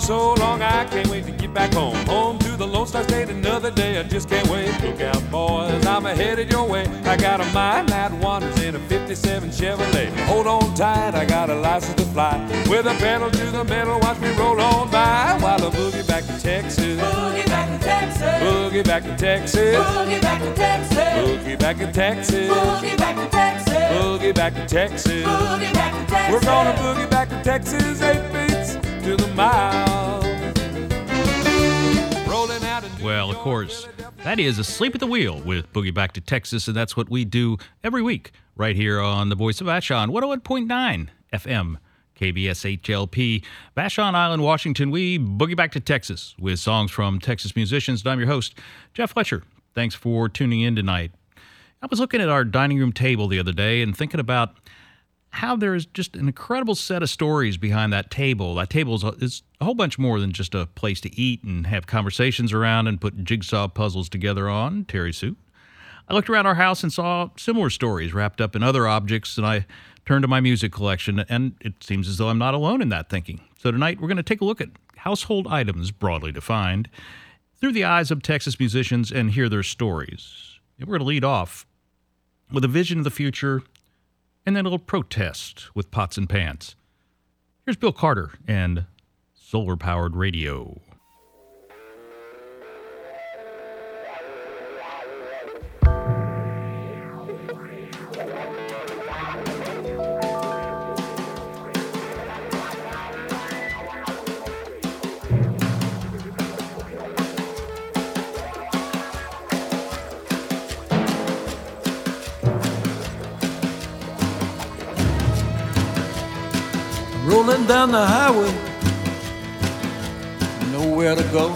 so long, I can't wait to get back home. Home to the Lone Star State, another day, I just can't wait. Look out, boys, I'm headed your way. I got a mind that wanders in a 57 Chevrolet. Hold on tight, I got a license to fly. With a pedal to the metal, watch me roll on by. While I boogie back to Texas. Boogie back to Texas. Boogie back to Texas. Boogie back to Texas. Boogie back to Texas. Boogie back to Texas. Boogie back to Texas. Boogie back to Texas. We're gonna boogie back to Texas, 8 beats to the mile. Rolling out of Well, of course, that is Asleep at the Wheel with Boogie Back to Texas, and that's what we do every week right here on the Voice of Vashon, 101.9 FM, KBS HLP, Vashon Island, Washington. We boogie back to Texas with songs from Texas musicians, and I'm your host, Jeff Fletcher. Thanks for tuning in tonight. I was looking at our dining room table the other day and thinking about how there's just an incredible set of stories behind that table. That table is a whole bunch more than just a place to eat and have conversations around and put jigsaw puzzles together on, Terry Sue. I looked around our house and saw similar stories wrapped up in other objects, and I turned to my music collection, and it seems as though I'm not alone in that thinking. So tonight we're going to take a look at household items, broadly defined, through the eyes of Texas musicians and hear their stories. And we're going to lead off with a vision of the future, and then a little protest with pots and pans. Here's Bill Carter and solar-powered radio. Rolling down the highway, nowhere to go.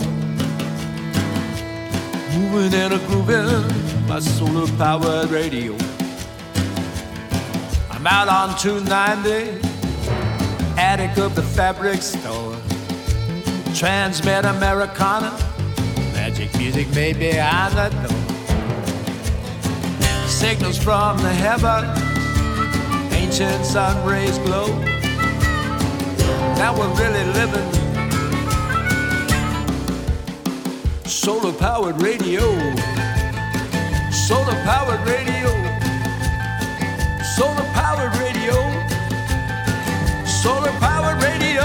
Moving and a grooving, my solar-powered radio. I'm out on 290, attic of the fabric store. Transmit Americana, magic music may be on the door. Signals from the heavens, ancient sun rays glow. Now we're really living solar-powered radio. Solar-powered radio. Solar-powered radio. Solar-powered radio.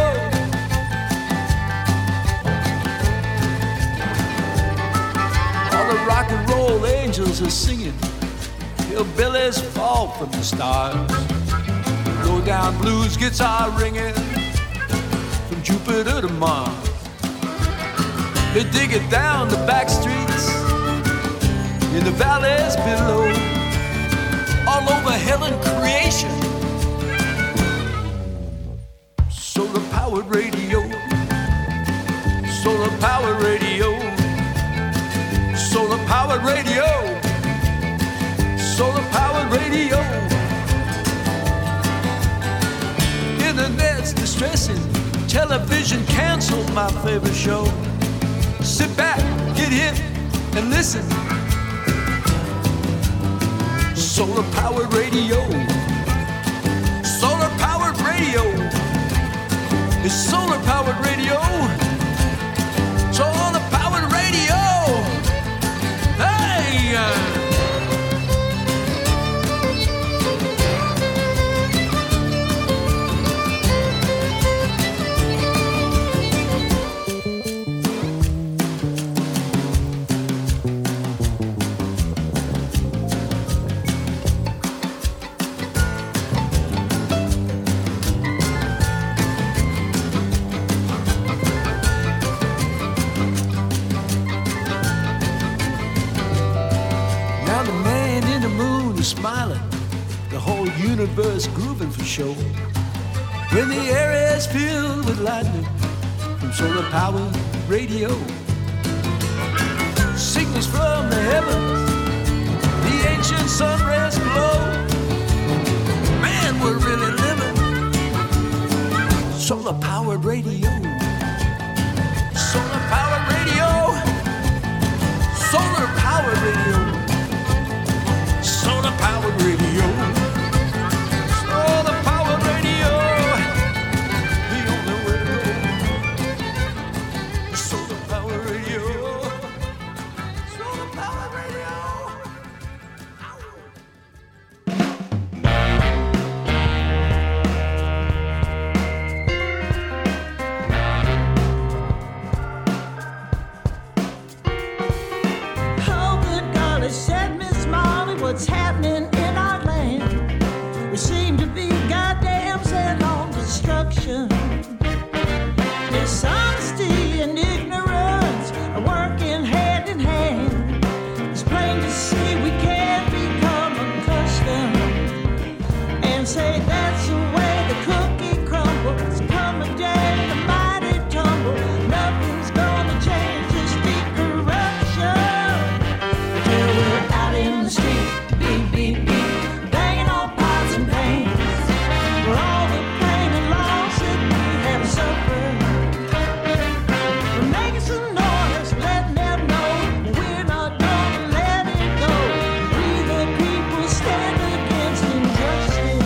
All the rock and roll angels are singing. Hillbillies fall from the stars. Low down blues guitar ringing. Jupiter to Mars. They dig it down the back streets, in the valleys below, all over hell and creation. Solar-powered radio. Solar-powered radio. Solar-powered radio. Solar-powered radio. Internet's distressing. Television canceled my favorite show. Sit back, get hip, and listen. Solar-powered radio. Solar-powered radio. It's solar-powered radio. Solar-powered radio. Hey! Smiling, the whole universe grooving for show. When the air is filled with lightning from solar-powered radio. Signals from the heavens, the ancient sun rays glow. Man, we're really living solar-powered radio. Solar-powered radio. Solar-powered radio. Solar-powered radio. Solar-powered radio. The only way to go. what's happening in our land. We seem to be goddamn set on destruction. Dishonesty and ignorance are working hand in hand. It's plain to see we can't become accustomed and say that's the way the cookie crumbles. Come a day, the mighty tumble. Nothing's gonna change this deep corruption till we're out in the street, beat, beat, beat, banging on pots and pans for all the pain and loss that we have suffered. We're making some noise, letting them know we're not gonna let it go. We the people stand against injustice.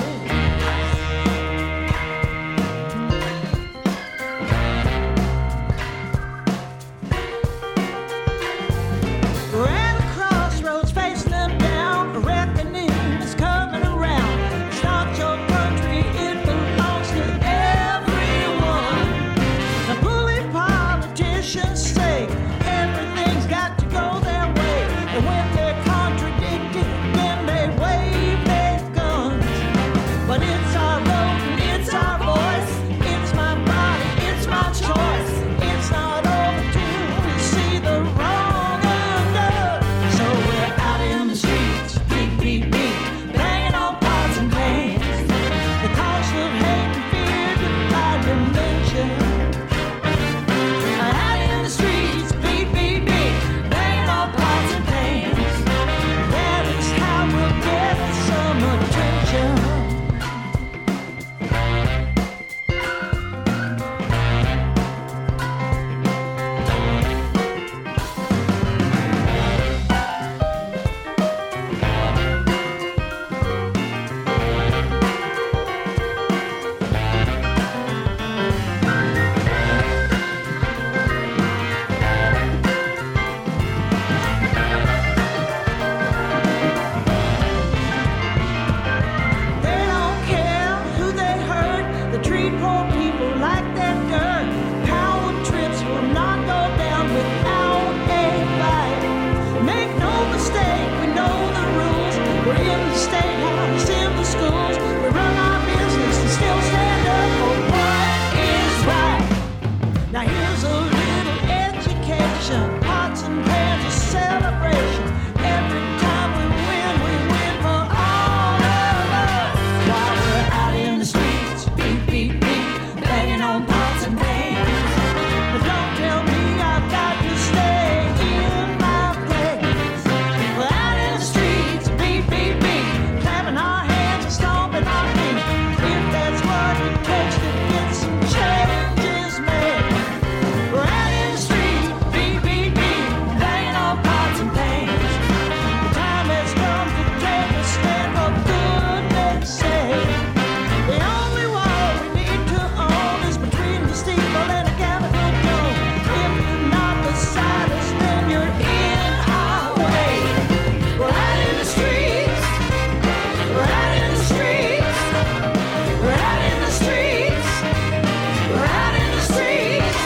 We're at a crossroads, facing them down. A reckoning is coming around. It's not your country, it belongs to everyone. Now bully politicians say everything's got to go their way, and when they're contradicted, then they wave their guns. But it's our vote and it's our voice. It's my body, it's my choice. It's not over till we see the wrong undone. So we're out in the streets, beat, beat, beat, banging on pots and pans. The cost of hate and fear defy dimension. Out in the streets, beat, beat, beat, banging on pots and pans. That is how we'll get some attention. They don't care who they hurt. They treat poor people like they're dirt. Power trips will not go down without a fight. Make no mistake, we know the rules. We're in the state house, in the schools. We run our business and still stand up for what is right. Now here's a little education. Pots and pans, a celebration. Every time we win for all of us. While we're out in the streets, beat, beat, beat, banging on pots and pans. But don't tell me I've got to stay in my place. We're out in the streets, beat, beat, beat, clapping our hands and stomping our feet. If that's what it takes to get some changes made. We're out in the street, beat, beat, beat, banging on pots and pans. The time has come to take a stand for goodness sake. The only wall we need to own is between the steeple and the Capitol dome. If you're not beside us, then you're in our way. We're out in the streets. We're out in the streets. We're out in the streets. We're out in the streets.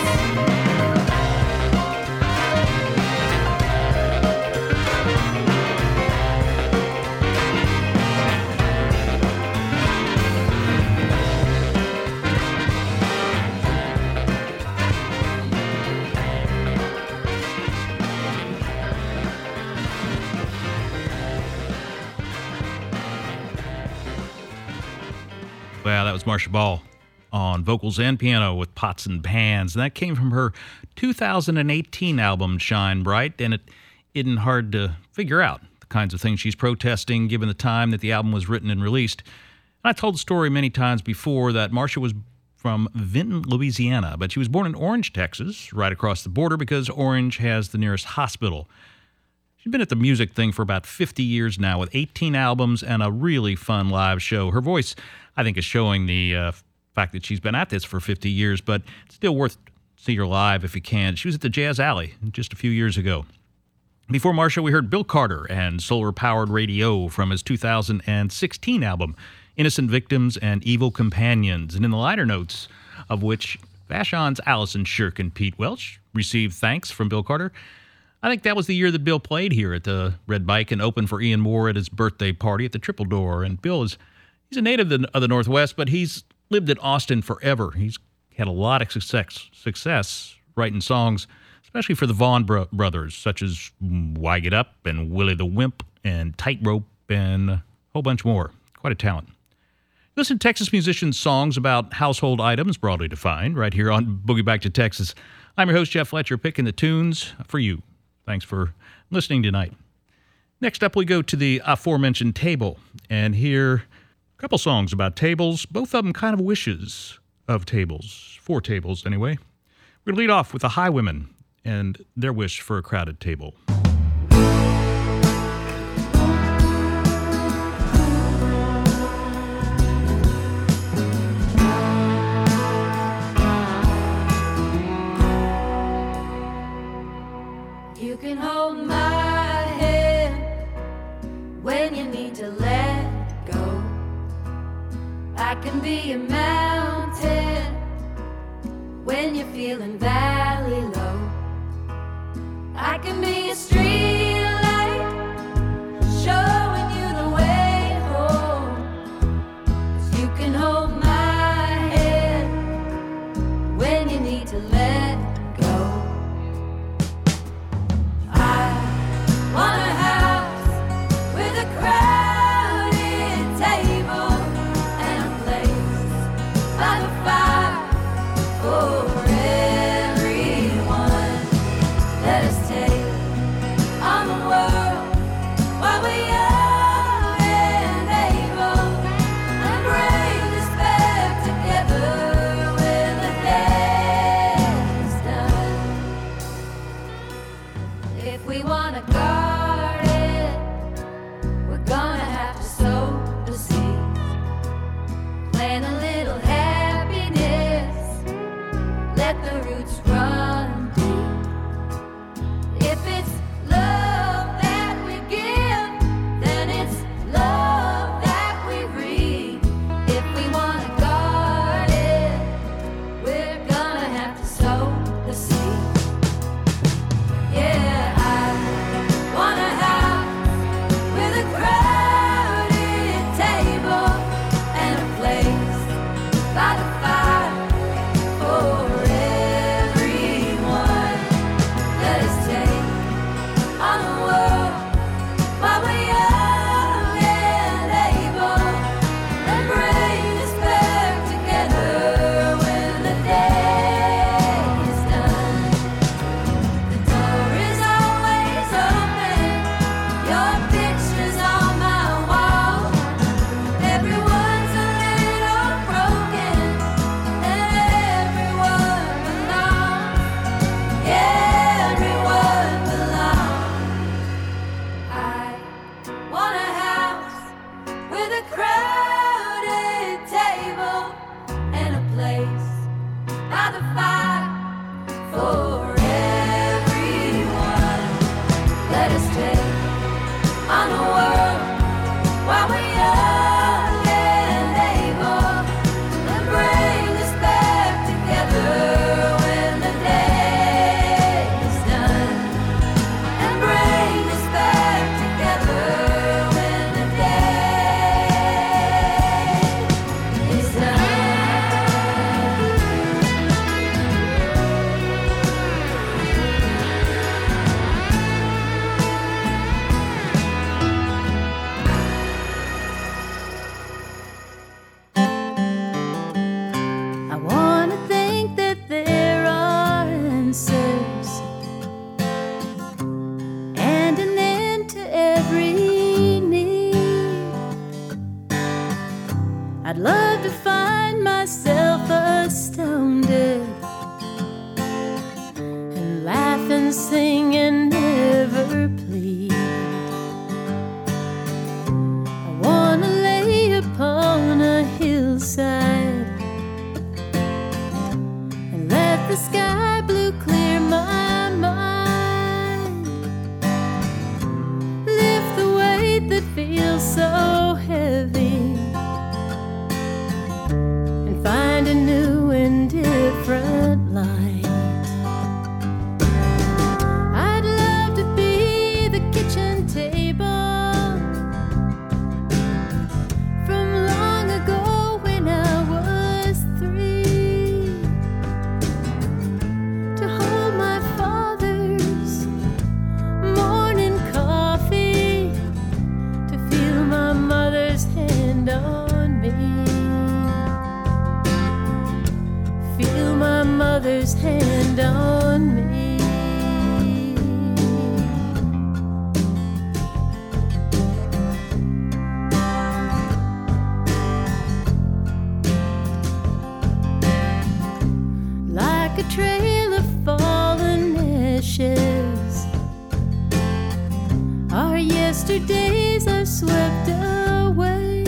Well, that was Marcia Ball on vocals and piano with Pots and Pans. And that came from her 2018 album, Shine Bright. And it isn't hard to figure out the kinds of things she's protesting given the time that the album was written and released. And I told the story many times before that Marcia was from Vinton, Louisiana, but she was born in Orange, Texas, right across the border because Orange has the nearest hospital. She's been at the music thing for about 50 years now with 18 albums and a really fun live show. Her voice, I think, is showing the fact that she's been at this for 50 years, but it's still worth see her live if you can. She was at the Jazz Alley just a few years ago. Before Marcia, we heard Bill Carter and Solar Powered Radio from his 2016 album, Innocent Victims and Evil Companions. And in the liner notes of which Vashon's Allison Shirk and Pete Welch received thanks from Bill Carter, I think that was the year that Bill played here at the Red Bike and opened for Ian Moore at his birthday party at the Triple Door. And Bill he's a native of the Northwest, but he's lived in Austin forever. He's had a lot of success writing songs, especially for the Vaughn brothers, such as Why Get Up and Willie the Wimp and Tightrope and a whole bunch more. Quite a talent. Listen to Texas musicians' songs about household items, broadly defined, right here on Boogie Back to Texas. I'm your host, Jeff Fletcher, picking the tunes for you. Thanks for listening tonight. Next up, we go to the aforementioned table and hear a couple songs about tables, both of them kind of wishes of tables, for tables anyway. We're going to lead off with the Highwomen and their wish for a crowded table. You can hold my hand when you need to let go. I can be a mountain when you're feeling valley low. I can be a street light showing you the way home. 'Cause you can hold my hand when you need to let go. I want a house with a crowded table and a place by the fire for everyone. Let us take on the world while we are and able, and bring this back together when the day is done. If we want a garden, we're gonna have to sow the seed, plant a little happiness, let the roots run deep. If it's love that we give, then it's love that we reap. If we want a garden, we're gonna have to sow the seed. Yeah, I want a house with a crowded table and a place by the fire for everyone. Let us take on the world while we are and able, and bring us back together when the day is done. The door is always open, your picture's on my wall. Everyone's a little broken, and everyone belongs. Yeah, everyone belongs. I want a house with a crowded table and a place by the fire for everyone. Let us take on the world while we are and able, and bring us back together when the day is done. And bring us back together when the day is done. I want to think that there are answers and an end to every need. I'd love to find myself astounded and laugh and sing and never plead. I want to lay upon a hillside and let the sky blue clear my mind. Lift the weight that feels so heavy and find a new and different light. I'd love mother's hand on me. Like a trail of fallen ashes, our yesterdays are swept away.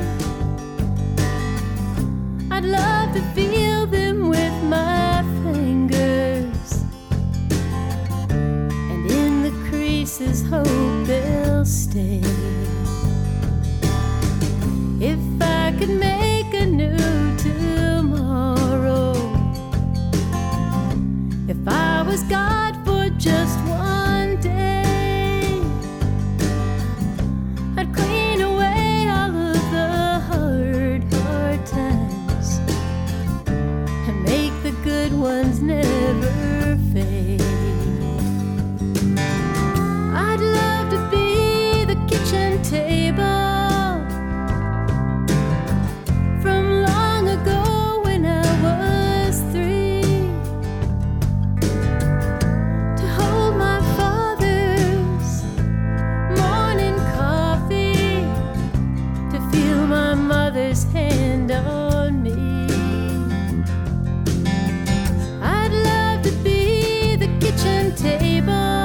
I'd love to feel them with my fingers, and in the creases hope they'll stay. If I could make a new tomorrow, if I was God for just one day, I'd clean away all of the hard times and make the good ones never fade. I'd love to be the kitchen table from long ago when I was 3, to hold my father's morning coffee, to feel my mother's hand on me. I'd love to be the kitchen table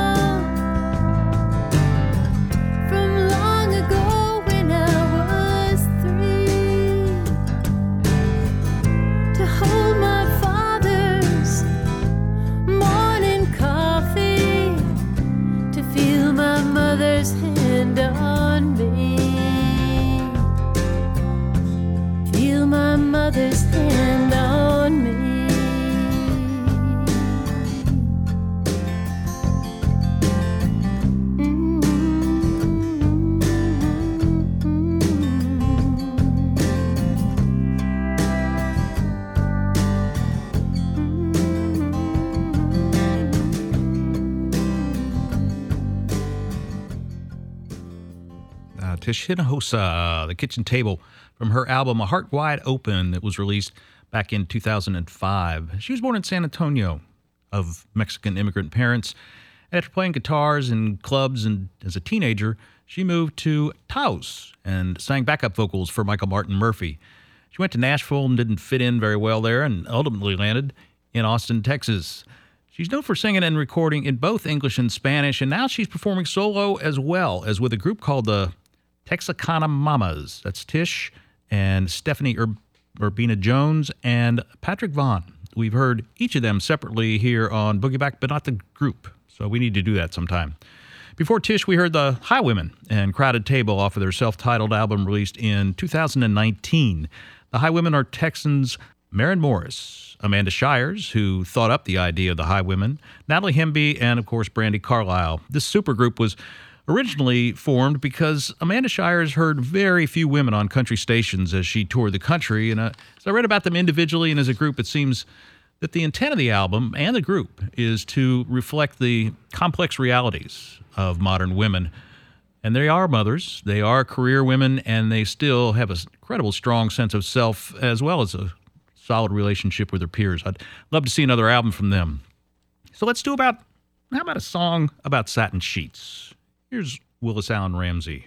from long ago when I was 3, to hold my father's morning coffee, to feel my mother's hand on me. Feel my mother's hand on me. Tish Hinojosa, The Kitchen Table, from her album A Heart Wide Open that was released back in 2005. She was born in San Antonio of Mexican immigrant parents. After playing guitars in clubs and as a teenager, she moved to Taos and sang backup vocals for Michael Martin Murphey. She went to Nashville and didn't fit in very well there and ultimately landed in Austin, Texas. She's known for singing and recording in both English and Spanish, and now she's performing solo as well as with a group called the Texarkana Mamas. That's Tish and Stephanie Urbina Jones and Patrick Vaughn. We've heard each of them separately here on Boogie Back, but not the group, so we need to do that sometime. Before Tish, we heard the Highwomen and Crowded Table off of their self-titled album released in 2019. The Highwomen are Texans Maren Morris, Amanda Shires, who thought up the idea of the Highwomen, Natalie Hemby, and, of course, Brandy Carlisle. This supergroup was originally formed because Amanda Shires heard very few women on country stations as she toured the country, and as I read about them individually and as a group, it seems that the intent of the album and the group is to reflect the complex realities of modern women. And they are mothers, they are career women, and they still have an incredible strong sense of self as well as a solid relationship with their peers. I'd love to see another album from them. So let's do how about a song about satin sheets? Here's Willis Allen Ramsey.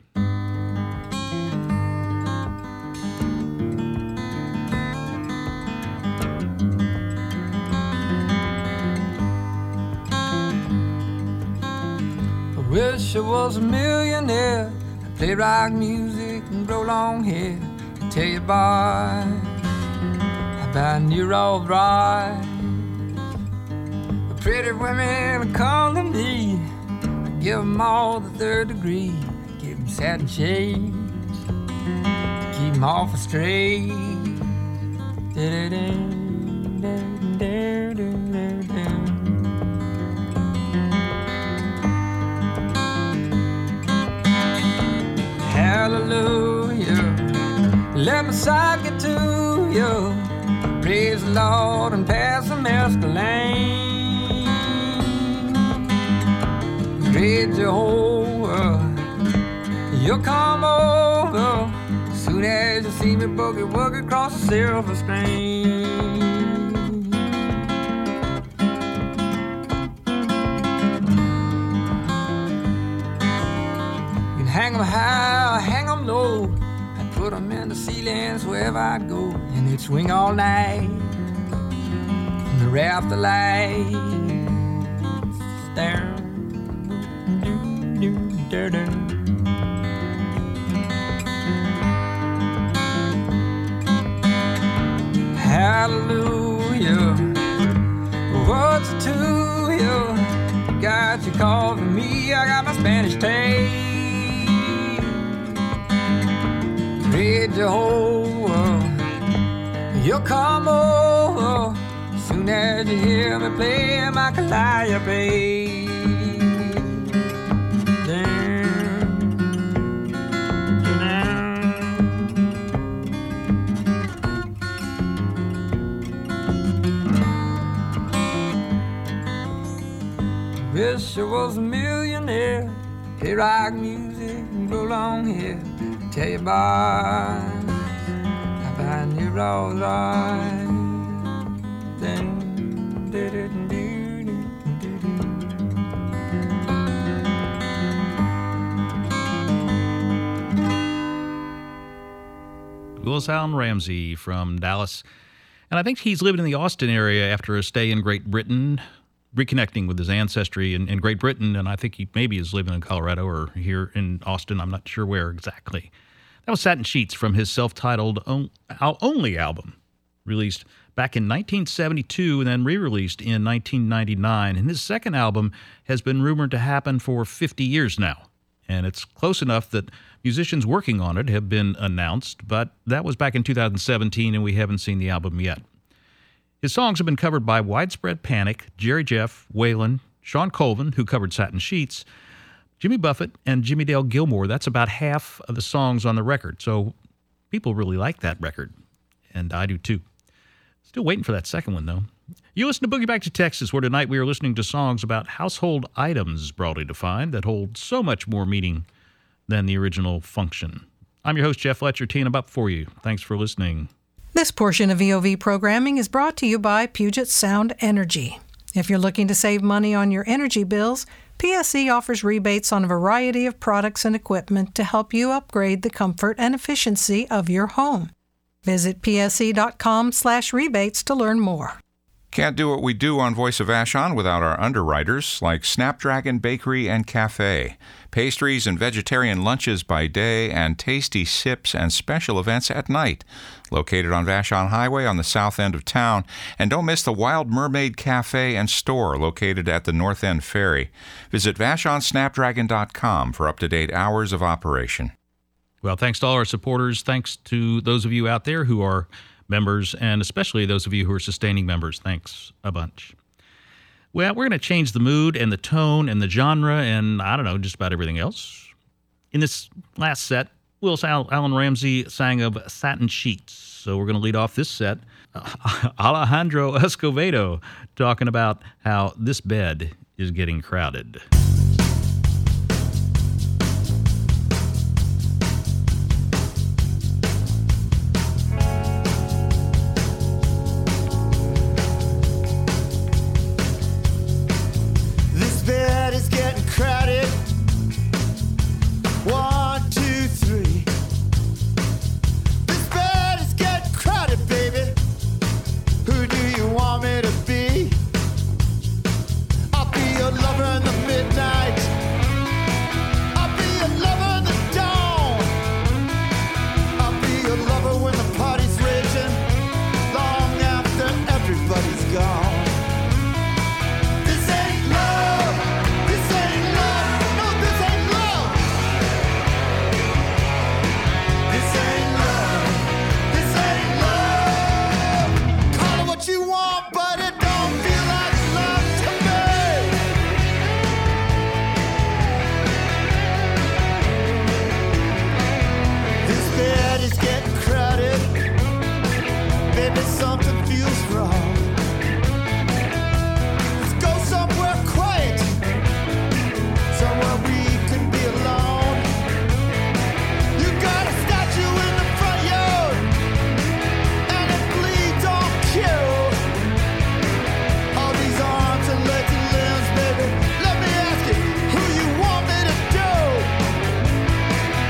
I wish I was a millionaire. I'd play rock music and grow long hair. I tell you, boy, about New Old Ride. The pretty women come to me. Give them all the third degree. Give them satin shades. Keep them off astray. Hallelujah. Let me sock it to you. Praise the Lord and pass the mescaline. Great Jehovah, you'll come over soon as you see me boogie woogie across the silver screen. high or hang 'em low. I'd put 'em in the ceilings wherever I'd go, and they'd swing all night in the rafter lights. Down, hallelujah, what's it to you? Got your call for me, I got my Spanish tape. Read Jehovah, you'll come over soon as you hear me play my calliope. Wish I was a millionaire, play rock music and blow long hair. Tell you boys about New Rolls Royce. Willis Allen Ramsey from Dallas. And I think he's living in the Austin area after a stay in Great Britain, reconnecting with his ancestry in Great Britain, and I think he maybe is living in Colorado or here in Austin. I'm not sure where exactly. That was Satin Sheets from his self-titled Only album, released back in 1972 and then re-released in 1999. And his second album has been rumored to happen for 50 years now. And it's close enough that musicians working on it have been announced, but that was back in 2017 and we haven't seen the album yet. His songs have been covered by Widespread Panic, Jerry Jeff, Waylon, Sean Colvin, who covered Satin Sheets, Jimmy Buffett, and Jimmy Dale Gilmore. That's about half of the songs on the record. So people really like that record, and I do too. Still waiting for that second one, though. You listen to Boogie Back to Texas, where tonight we are listening to songs about household items, broadly defined, that hold so much more meaning than the original function. I'm your host, Jeff Fletcher, teeing them up for you. Thanks for listening. This portion of VOV programming is brought to you by Puget Sound Energy. If you're looking to save money on your energy bills, PSE offers rebates on a variety of products and equipment to help you upgrade the comfort and efficiency of your home. Visit pse.com/rebates to learn more. Can't do what we do on Voice of Vashon without our underwriters like Snapdragon Bakery and Cafe. Pastries and vegetarian lunches by day and tasty sips and special events at night. Located on Vashon Highway on the south end of town. And don't miss the Wild Mermaid Cafe and store located at the North End Ferry. Visit VashonSnapdragon.com for up-to-date hours of operation. Well, thanks to all our supporters. Thanks to those of you out there who are members, and especially those of you who are sustaining members. Thanks a bunch. Well, we're going to change the mood and the tone and the genre and, I don't know, just about everything else. In this last set, Willis Allen Ramsey sang of Satin Sheets. So we're going to lead off this set. Alejandro Escovedo talking about how this bed is getting crowded. Crowded. 1, 2, 3. This bed is getting crowded, baby. Who do you want me to be? I'll be your lover in the midnight. I'll be your lover in the dawn. I'll be your lover when the party's raging, long after everybody's gone. Something feels wrong. Let's go somewhere quiet, somewhere we can be alone. You got a statue in the front yard, and it bleeds on cue. All these arms and legs and limbs, baby. Let me ask you who you want me to do.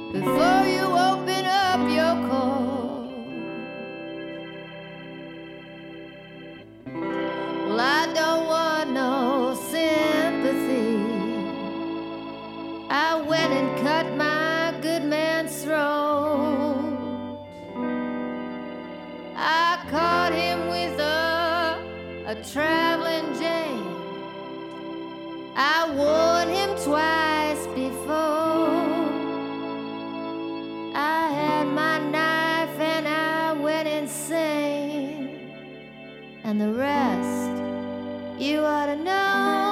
before you open up your call. Well, I don't want no sympathy. I went and cut my good man's throat. I caught him with a traveling jay. I warned him twice before. I had my knife and I went insane. And the rest, you ought to know.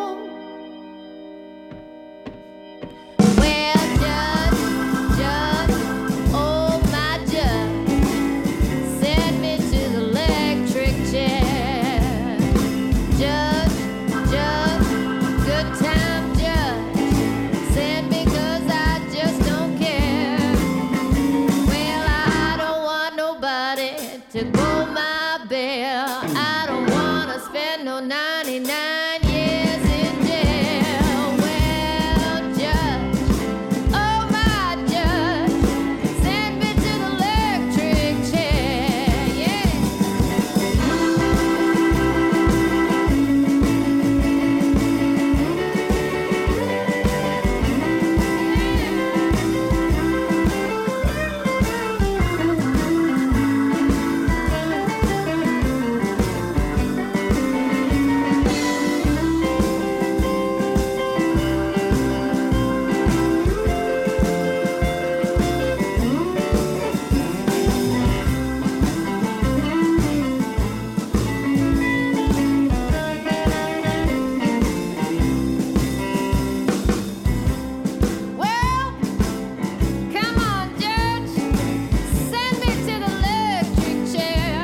Well, judge, oh my judge, send me to the electric chair. Judge, good time judge, send me 'cause I just don't care. Well, I don't want nobody to go my bail. I don't wanna spend no 99 years in jail. Well, judge, oh my judge, send me to the electric chair. Yeah. Well, come on, judge, send me to the electric chair.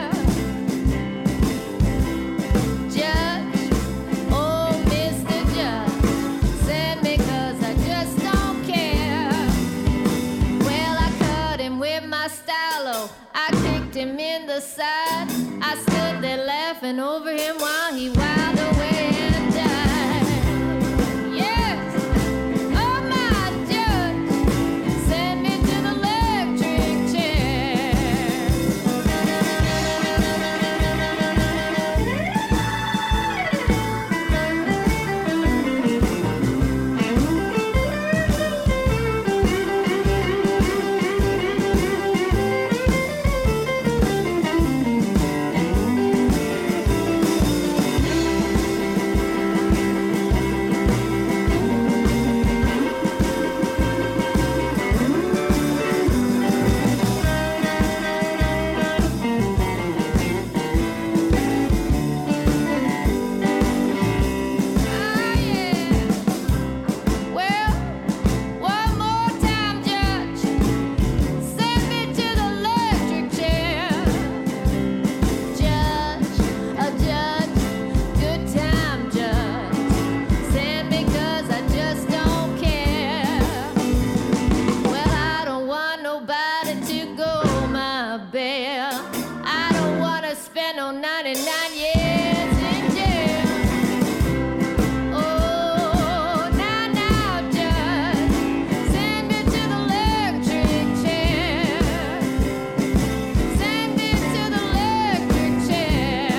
Judge, oh Mr. Judge, send me 'cause I just don't care. Well, I cut him with my stylo, I kicked him in the side. I stood there laughing over him while he wowed away and died. Yes, oh my judge, send me to the electric chair. Well, one more time, judge, send me to the electric chair. Judge, good time judge, send me 'cause I just don't care. Well, I don't want nobody to go my bail. I don't wanna spend no 99 years in jail. Oh, now, judge, send me to the electric chair. Send me to the electric chair.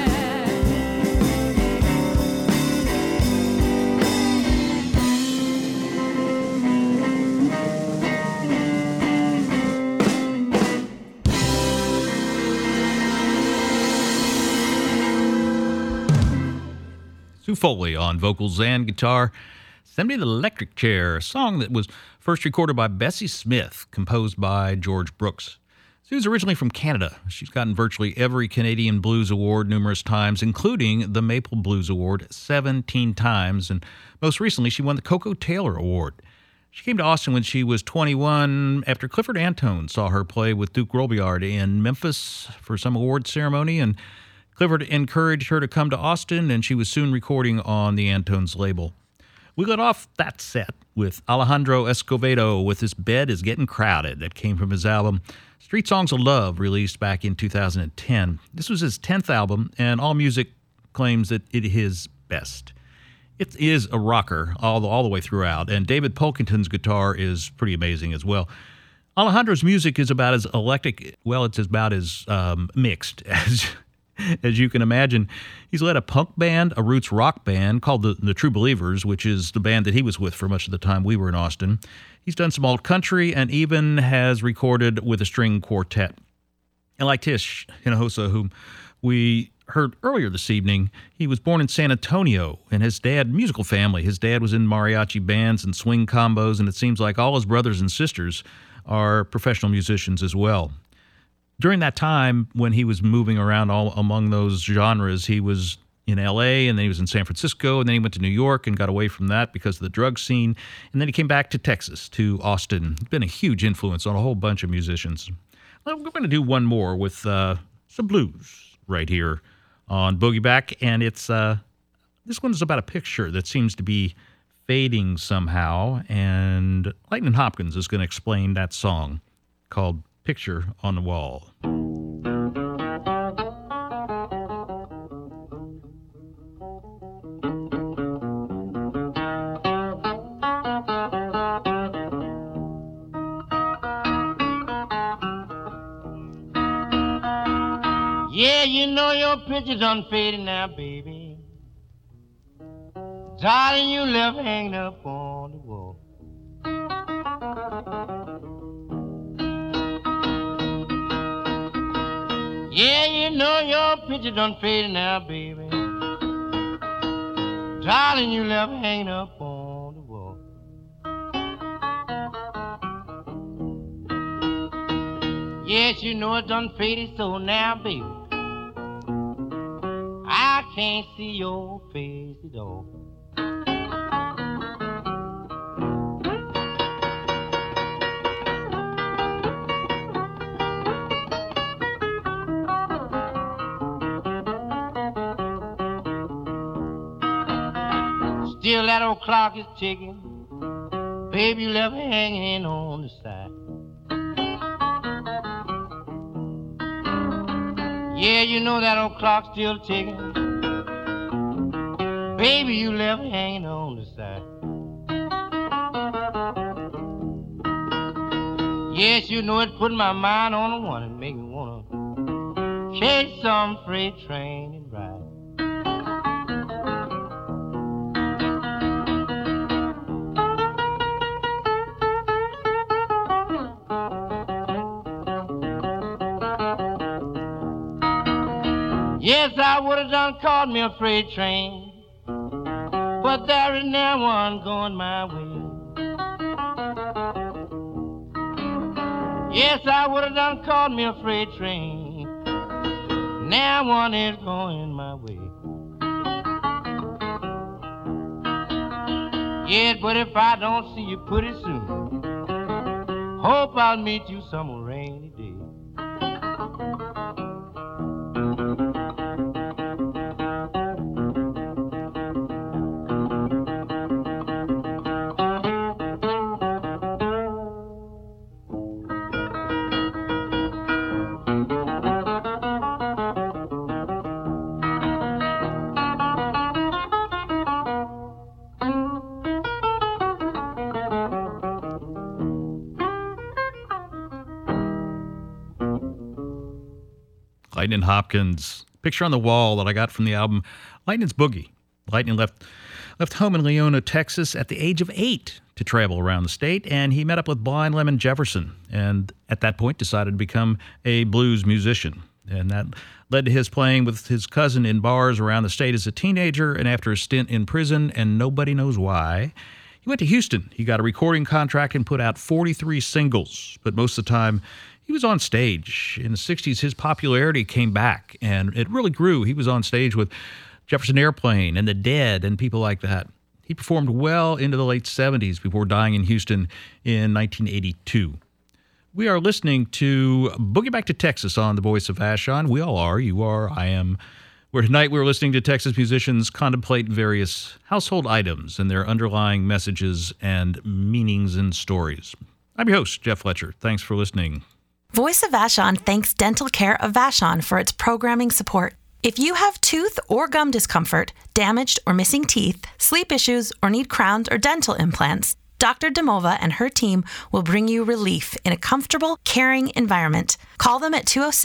Sue Foley on vocals and guitar. Send Me the Electric Chair, a song that was first recorded by Bessie Smith, composed by George Brooks. Sue's originally from Canada. She's gotten virtually every Canadian Blues Award numerous times, including the Maple Blues Award 17 times, and most recently she won the Coco Taylor Award. She came to Austin when she was 21 after Clifford Antone saw her play with Duke Robillard in Memphis for some award ceremony, and Clifford encouraged her to come to Austin, and she was soon recording on the Antones label. We got off that set with Alejandro Escovedo with This Bed Is Getting Crowded. That came from his album Street Songs of Love, released back in 2010. This was his 10th album, and AllMusic claims that it is his best. It is a rocker all the way throughout, and David Pilkington's guitar is pretty amazing as well. Alejandro's music is about as eclectic, well, it's about as mixed as you can imagine. He's led a punk band, a roots rock band called the True Believers, which is the band that he was with for much of the time we were in Austin. He's done some alt country and even has recorded with a string quartet. And like Tish Hinojosa, whom we heard earlier this evening, he was born in San Antonio, and his dad, musical family. His dad was in mariachi bands and swing combos, and it seems like all his brothers and sisters are professional musicians as well. During that time, when he was moving around all among those genres, he was in L.A., and then he was in San Francisco, and then he went to New York and got away from that because of the drug scene, and then he came back to Texas, to Austin. He's been a huge influence on a whole bunch of musicians. Well, we're going to do one more with some blues right here on Boogie Back, and it's this one is about a picture that seems to be fading somehow, and Lightnin' Hopkins is going to explain that song called Picture on the Wall. Yeah, you know your picture done faded now, baby. Darling, you left hanging up on the wall. Yeah, you know your picture done faded now, baby. Darling, you left hanging up on the wall. Yes, you know it done faded so now, baby. I can't see your face at all. Still that old clock is ticking. Baby, you left hanging on the side. Yeah, you know that old clock's still ticking. Baby, you left hanging on the side. Yes, you know it put my mind on the one and make me wanna chase some freight train and ride. Yes, I would have done caught me a freight train, but there is now one going my way. Yes, I would have done caught me a freight train, now one is going my way. Yeah, but if I don't see you pretty soon, hope I'll meet you some rainy day. Lightnin' Hopkins, Picture on the Wall that I got from the album Lightnin's Boogie. Lightnin' left home in Leona, Texas at the age of 8 to travel around the state, and he met up with Blind Lemon Jefferson, and at that point decided to become a blues musician. And that led to his playing with his cousin in bars around the state as a teenager, and after a stint in prison, and nobody knows why, he went to Houston. He got a recording contract and put out 43 singles, but most of the time he was on stage. In the 60s, his popularity came back, and it really grew. He was on stage with Jefferson Airplane and The Dead and people like that. He performed well into the late 70s before dying in Houston in 1982. We are listening to Boogie Back to Texas on the Voice of Vashon. We all are. You are. I am. Where tonight we're listening to Texas musicians contemplate various household items and their underlying messages and meanings and stories. I'm your host, Jeff Fletcher. Thanks for listening. Voice of Vashon thanks Dental Care of Vashon for its programming support. If you have tooth or gum discomfort, damaged or missing teeth, sleep issues, or need crowned or dental implants, Dr. Damova and her team will bring you relief in a comfortable, caring environment. Call them at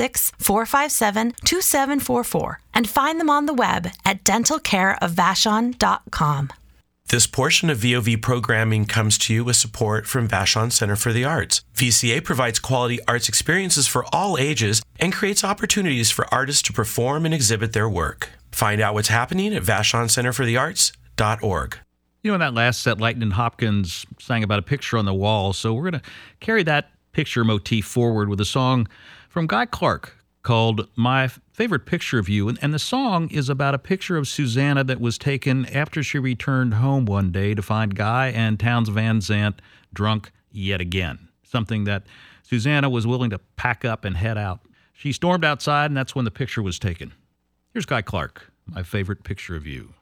206-457-2744 and find them on the web at dentalcareofvashon.com. This portion of VOV programming comes to you with support from Vashon Center for the Arts. VCA provides quality arts experiences for all ages and creates opportunities for artists to perform and exhibit their work. Find out what's happening at vashoncenterforthearts.org. You know, in that last set, Lightnin' Hopkins sang about a picture on the wall, so we're going to carry that picture motif forward with a song from Guy Clark called My Favorite Picture of You. And the song is about a picture of Susanna that was taken after she returned home one day to find Guy and Townes Van Zandt drunk yet again, something that Susanna was willing to pack up and head out. She stormed outside, and that's when the picture was taken. Here's Guy Clark, My Favorite Picture of You.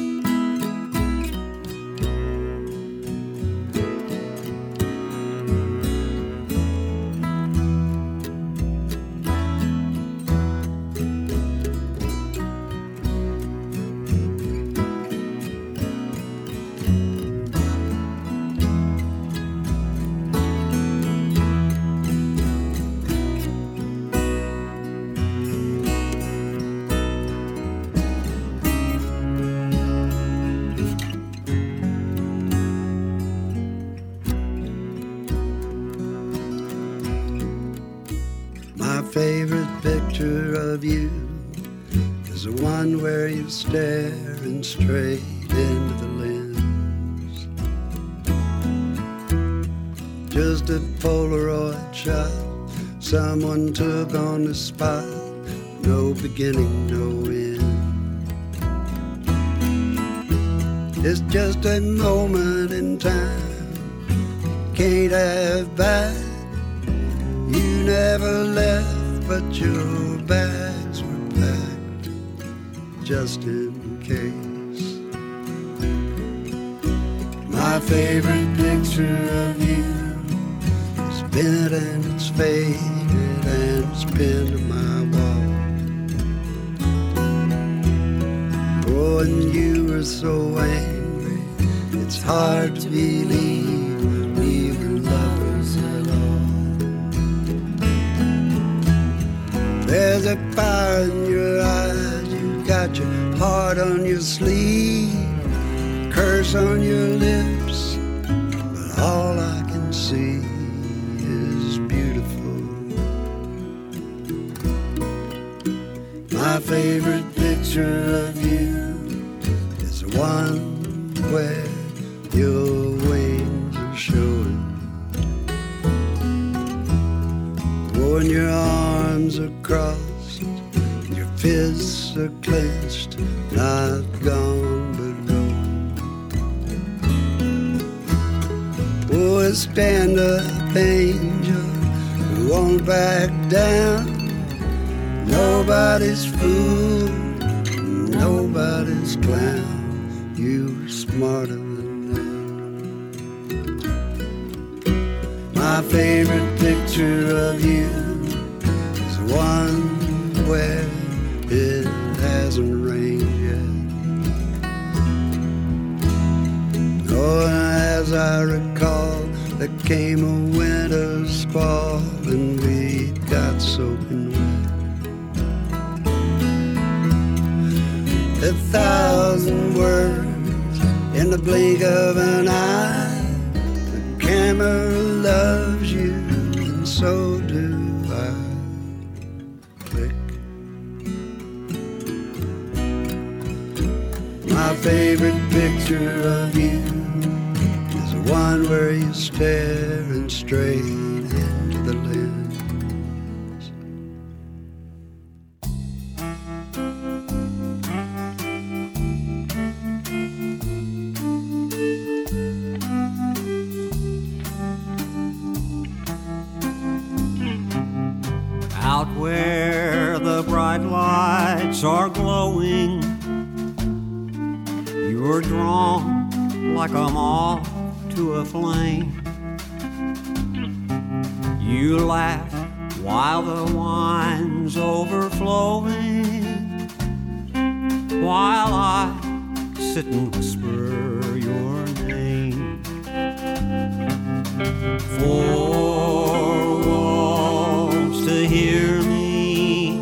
Favorite picture of you is the one where you're staring straight into the lens. Just a Polaroid shot someone took on the spot, no beginning, no end. It's just a moment in time, can't have back. You never left, but your bags were packed just in case. My favorite picture of you is bent and it's faded and it's pinned to my wall. Oh, and you were so angry, it's hard to believe we were lovers at all. There's a fire in your eyes, you got your heart on your sleeve, curse on your lips, but all I can see is beautiful. My favorite picture of you is the one where your wings are showing. When your arms are crossed, your fists are clenched, not gone but gone. Oh, stand up, angel, who won't back down. Nobody's fool, nobody's clown. You're smarter than them. My favorite picture of you is the one where it hasn't rained yet. Oh, and as I recall, there came a winter squall and we got soaking wet. 1,000 words in the blink of an eye. The camera loves you and so do I. Click. My favorite picture of you is the one where you staring straight into the lens. Out where the bright lights are glowing, you're drawn like a moth to a flame. You laugh while the wine's overflowing, while I sit and whisper your name. Four walls to hear me,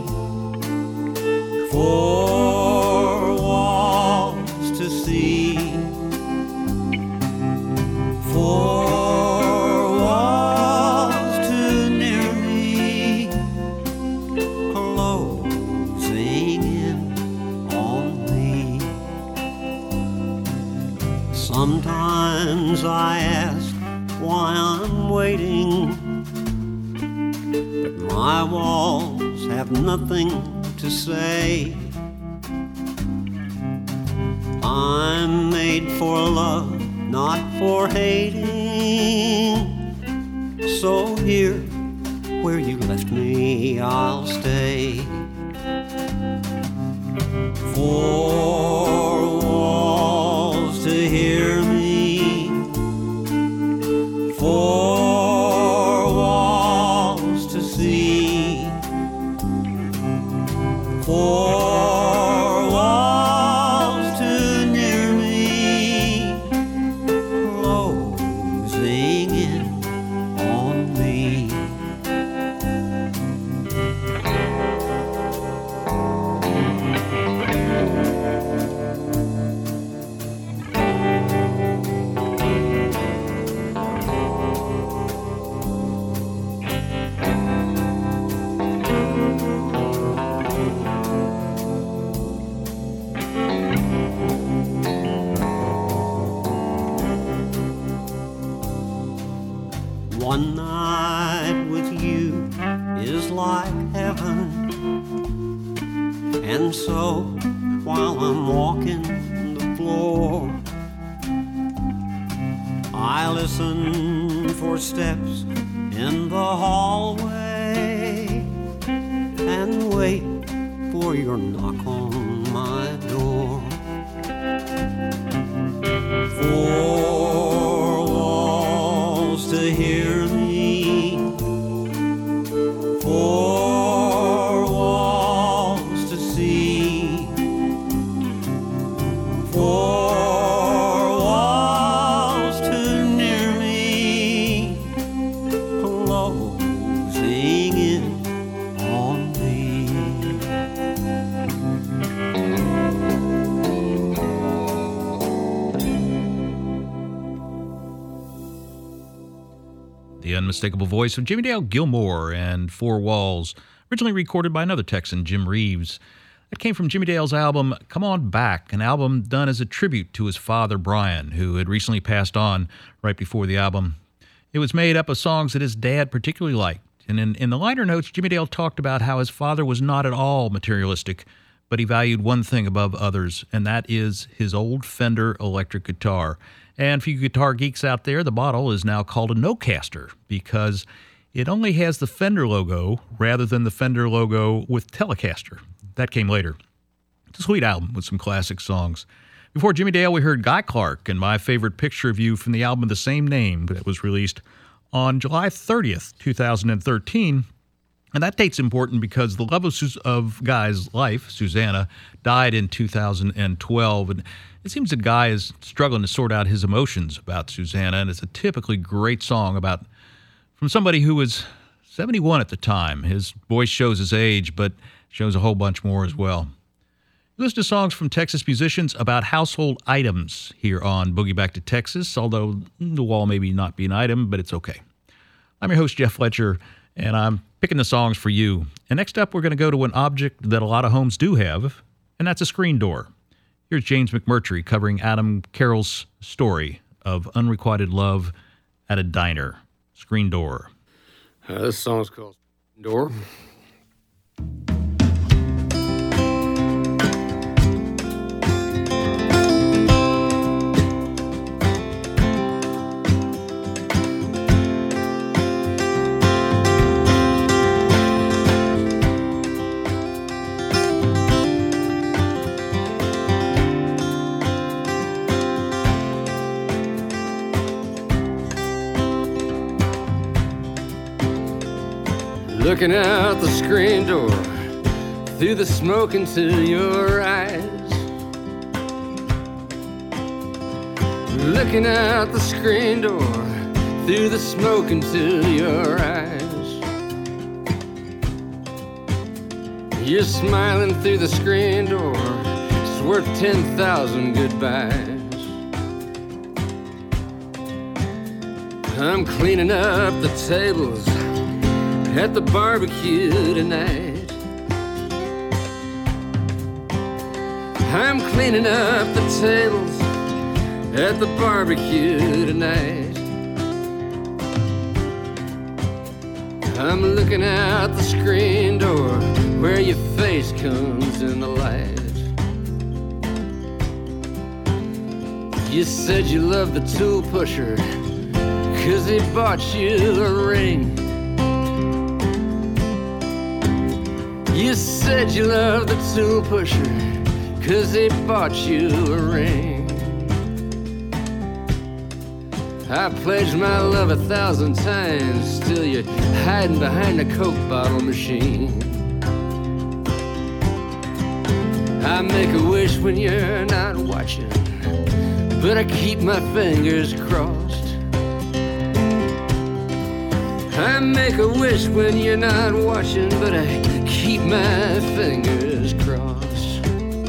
four walls to see, four walls too near me, closing in on me. Sometimes I ask why I'm waiting, but my walls have nothing to say. I'm made for love, not for hating. So here, where you left me, I'll stay. Four walls to hear me, four walls to see, four walls too near me, closing in on me. One night with you is like heaven, and so while I'm walking the floor, I listen for steps in the hallway and wait for your knock on my door. Four walls to hear me, four walls to see, four walls too near me, closing in on me. The unmistakable voice of Jimmie Dale Gilmore and Four Walls, originally recorded by another Texan, Jim Reeves. That came from Jimmie Dale's album Come On Back, an album done as a tribute to his father, Brian, who had recently passed on right before the album. It was made up of songs that his dad particularly liked. And in the liner notes, Jimmie Dale talked about how his father was not at all materialistic, but he valued one thing above others, and that is his old Fender electric guitar. And for you guitar geeks out there, the model is now called a Nocaster because it only has the Fender logo rather than the Fender logo with Telecaster. That came later. It's a sweet album with some classic songs. Before Jimmie Dale, we heard Guy Clark and My Favorite Picture of You from the album of the same name that was released on July 30th, 2013. And that date's important because the love of Guy's life, Susanna, died in 2012. And it seems that Guy is struggling to sort out his emotions about Susanna, and it's a typically great song from somebody who was 71 at the time. His voice shows his age, but shows a whole bunch more as well. You listen to songs from Texas musicians about household items here on Boogie Back to Texas, although the wall may not be an item, but it's okay. I'm your host, Jeff Fletcher, and I'm picking the songs for you. And next up, we're going to go to an object that a lot of homes do have, and that's a screen door. Here's James McMurtry covering Adam Carroll's story of unrequited love at a diner. Screen Door. This song's called Door. Looking out the screen door, through the smoke into your eyes. Looking out the screen door, through the smoke into your eyes. You're smiling through the screen door. It's worth 10,000 goodbyes. I'm cleaning up the tables at the barbecue tonight. I'm cleaning up the tables at the barbecue tonight. I'm looking out the screen door where your face comes in the light. You said you loved the tool pusher 'cause he bought you a ring. You said you loved the tool pusher 'cause he bought you a ring. I pledged my love 1,000 times, still you're hiding behind a Coke bottle machine. I make a wish when you're not watching, but I keep my fingers crossed. I make a wish when you're not watching, but I keep my fingers crossed.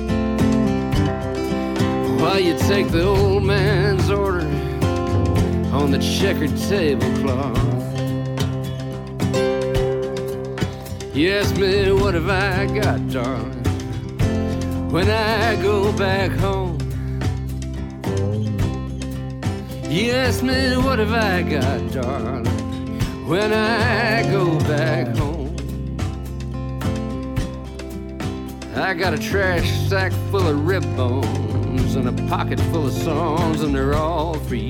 While you take the old man's order on the checkered tablecloth. You ask me what have I got, darling, when I go back home. You ask me what have I got, darling, when I go back home. I got a trash sack full of rib bones and a pocket full of songs, and they're all for you.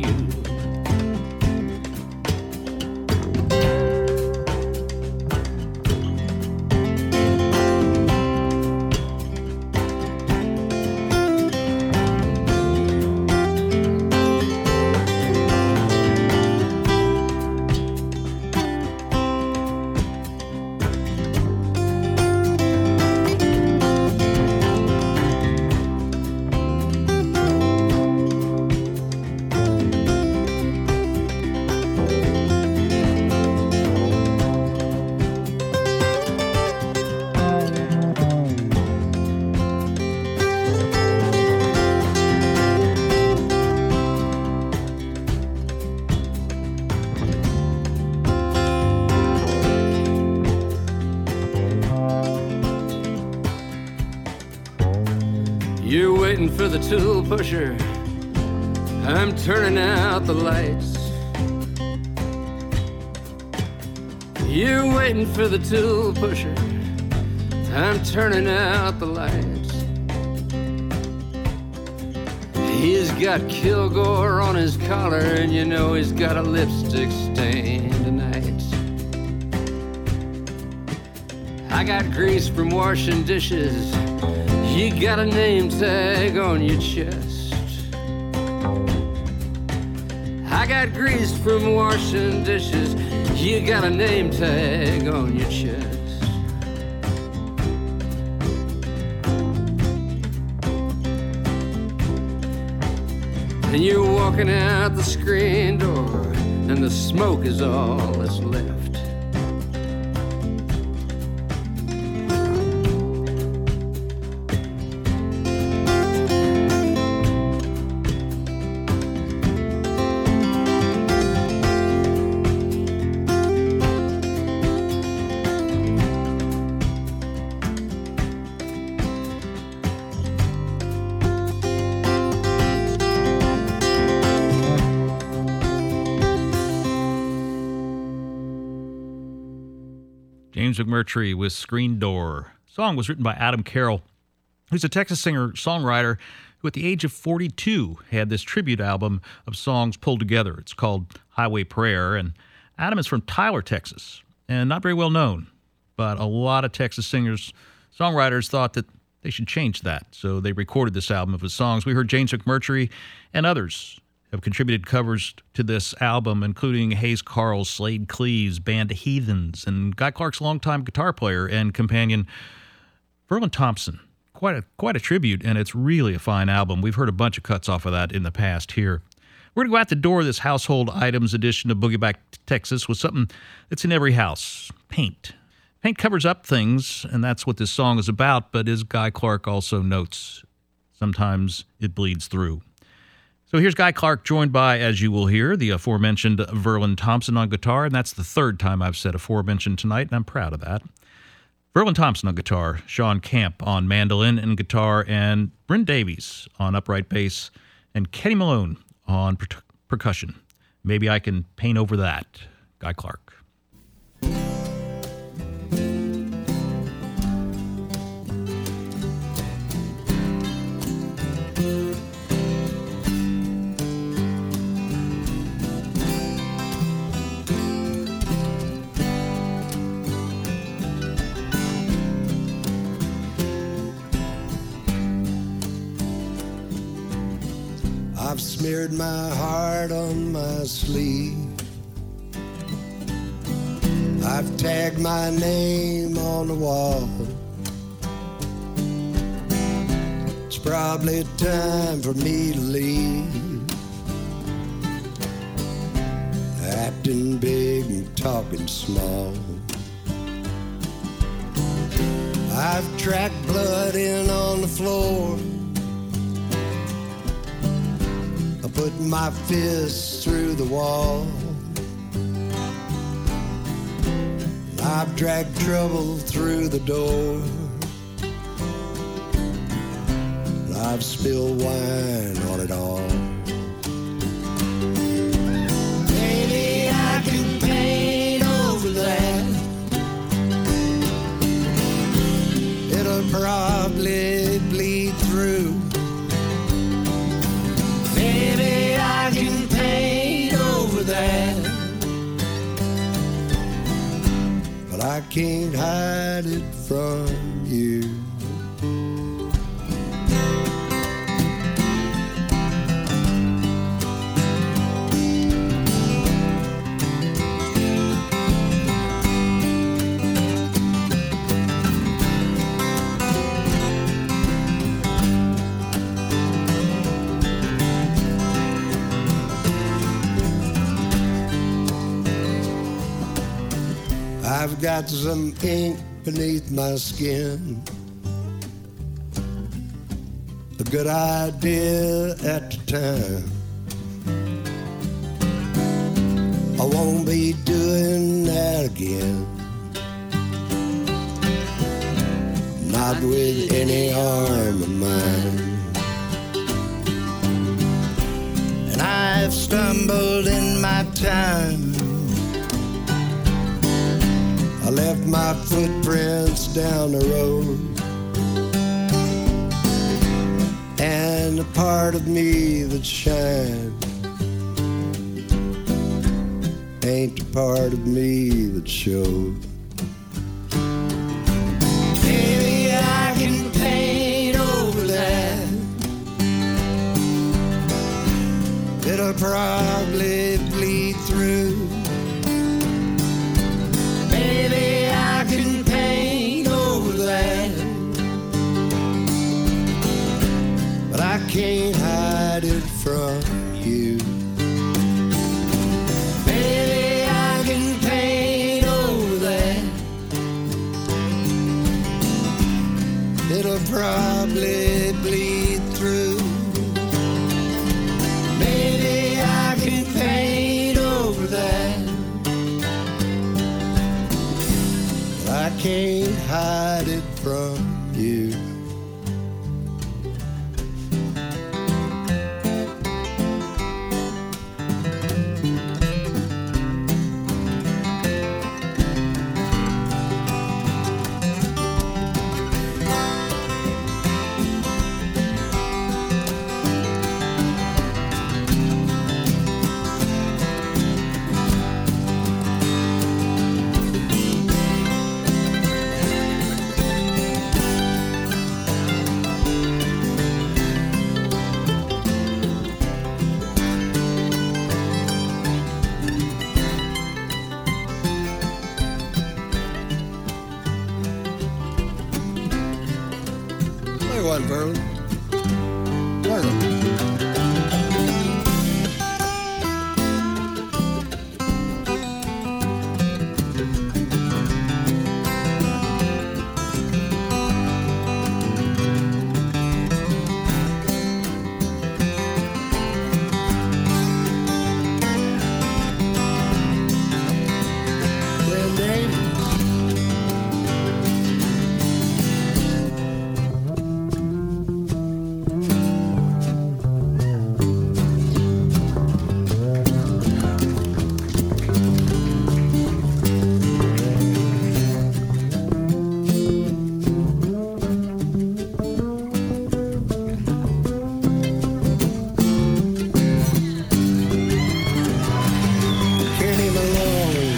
You're waiting for the tool pusher, I'm turning out the lights. You're waiting for the tool pusher, I'm turning out the lights. He's got Kilgore on his collar, and you know he's got a lipstick stain tonight. I got grease from washing dishes, you got a name tag on your chest. I got grease from washing dishes, you got a name tag on your chest. And you're walking out the screen door, and the smoke is all that's left. James McMurtry with Screen Door. The song was written by Adam Carroll, who's a Texas singer-songwriter who at the age of 42 had this tribute album of songs pulled together. It's called Highway Prayer, and Adam is from Tyler, Texas, and not very well known, but a lot of Texas singers, songwriters thought that they should change that, so they recorded this album of his songs. We heard James McMurtry and others have contributed covers to this album, including Hayes Carll, Slade Cleaves, Band of Heathens, and Guy Clark's longtime guitar player and companion, Verlin Thompson. Quite a tribute, and it's really a fine album. We've heard a bunch of cuts off of that in the past here. We're going to go out the door this household items edition of Boogie Back to Texas with something that's in every house: paint. Paint covers up things, and that's what this song is about, but as Guy Clark also notes, sometimes it bleeds through. So here's Guy Clark, joined by, as you will hear, the aforementioned Verlin Thompson on guitar, and that's the third time I've said aforementioned tonight, and I'm proud of that. Verlin Thompson on guitar, Sean Camp on mandolin and guitar, and Bryn Davies on upright bass, and Kenny Malone on percussion. Maybe I can paint over that. Guy Clark. I've smeared my heart on my sleeve. I've tagged my name on the wall. It's probably time for me to leave. Acting big and talking small. I've tracked blood in on the floor. Put my fists through the wall. I've dragged trouble through the door. I've spilled wine on it all. Maybe I can paint over that. It'll probably bleed through. Maybe I can paint over that, but I can't hide it from you. I've got some ink beneath my skin. A good idea at the time. I won't be doing that again. Not with any arm of mine. And I've stumbled in my time. I left my footprints down the road, and the part of me that shines ain't the part of me that showed. Maybe I can paint over that. It'll probably bleed through. Maybe I can paint over that, but I can't hide it from you. Maybe I can paint over that. It'll probably bleed through. Maybe I can paint over that. I can't hide it from you. one, Verlin. Verlin. ladies. Kenny Malone.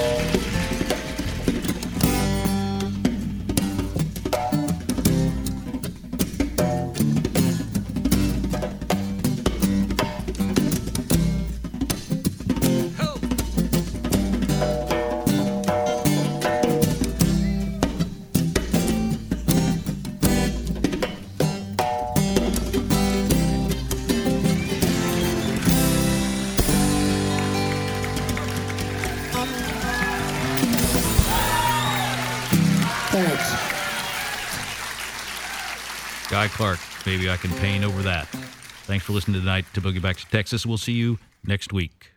Thanks. Guy Clark, maybe I can paint over that. Thanks for listening tonight to Boogie Back to Texas. We'll see you next week.